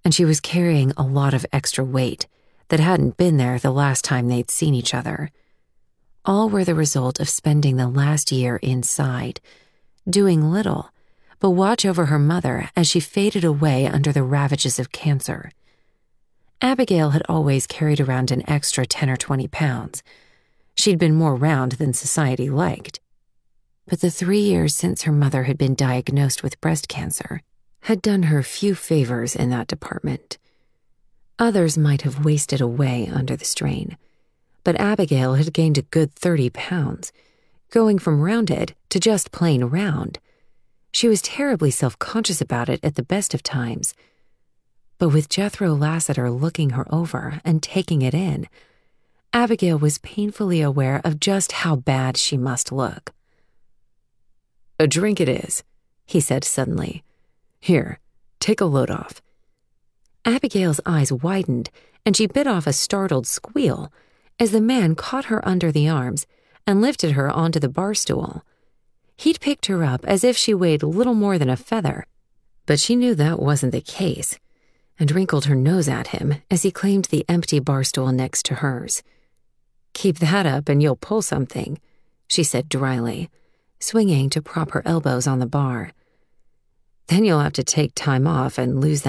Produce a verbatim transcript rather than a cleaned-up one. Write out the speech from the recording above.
and she was carrying a lot of extra weight that hadn't been there the last time they'd seen each other. All were the result of spending the last year inside, doing little but watch over her mother as she faded away under the ravages of cancer. Abigail had always carried around an extra ten or twenty pounds. She'd been more round than society liked. But the three years since her mother had been diagnosed with breast cancer had done her few favors in that department. Others might have wasted away under the strain, but Abigail had gained a good thirty pounds, going from rounded to just plain round. She was terribly self-conscious about it at the best of times. But with Jethro Lassiter looking her over and taking it in, Abigail was painfully aware of just how bad she must look. "A drink it is," he said suddenly. "Here, take a load off." Abigail's eyes widened, and she bit off a startled squeal as the man caught her under the arms and lifted her onto the bar stool. He'd picked her up as if she weighed little more than a feather, but she knew that wasn't the case, and wrinkled her nose at him as he claimed the empty bar stool next to hers. "Keep that up and you'll pull something," she said dryly, swinging to prop her elbows on the bar. "Then you'll have to take time off and lose that